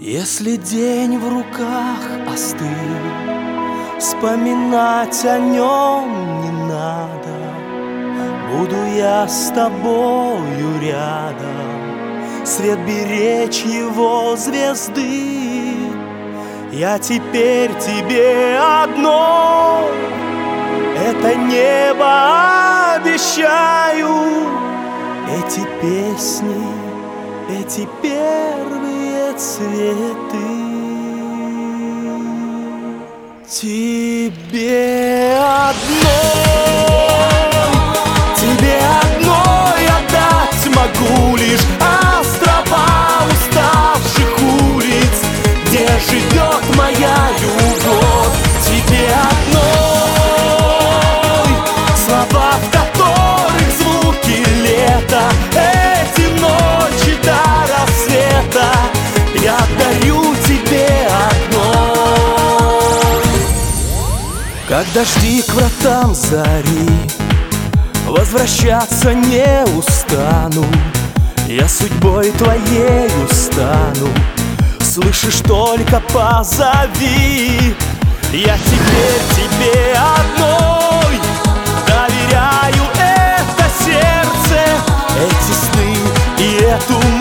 Если день в руках остыл, вспоминать о нем не надо. Буду я с тобою рядом, свет беречь его звезды. Я теперь тебе одно это небо обещаю. Эти песни, эти первые цветы тебе одной отдать могу лишь острова уставших улиц, где живет моя любовь. Тебе одной слова, в которых звуки лета, эти ночи до рассвета я дарю тебе одной. Как дожди к вратам зари, возвращаться не устану. Я судьбой твоею стану, слышишь, только позови. Я теперь тебе одной доверяю это сердце, эти сны и эту